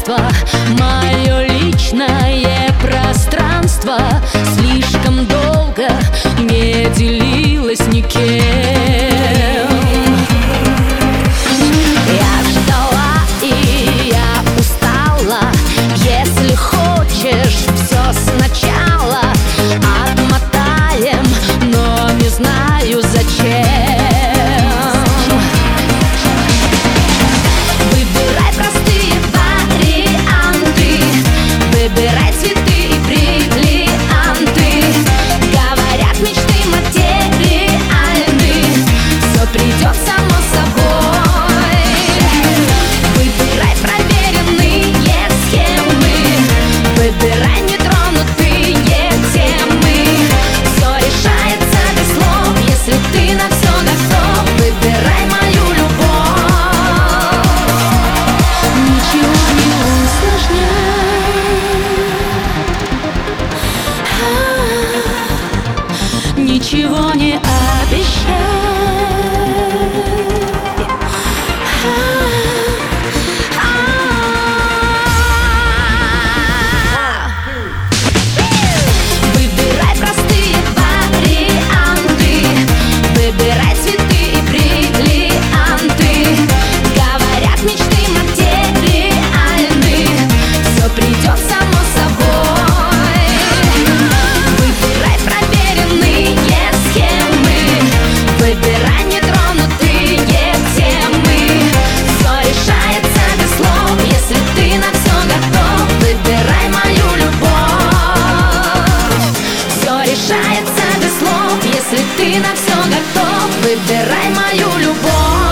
пространство, мое личное пространство слишком долго не делилось никем. Я ждала и я устала. Если хочешь все сначала, отмотаем, но не знаю зачем. Выбирай простые варианты, выбирай цветы и бриллианты. Говорят, мечты материальны, все придет само собой. Выбирай проверенные схемы, выбирай нетронутые темы. Все решается без слов, если ты на все готов. Выбирай мою любовь. Ничего не усложняй, ничего не обещай. Выбирай простые варианты, выбирай цветы и бриллианты. Говорят, мечты материальны, все придет само собой. Выбирай проверенные схемы, выбирай нетронутые темы. Все решается без слов, если ты на все готов. Выбирай мою любовь. Все решается без слов, если ты на все готов. Выбирай мою любовь.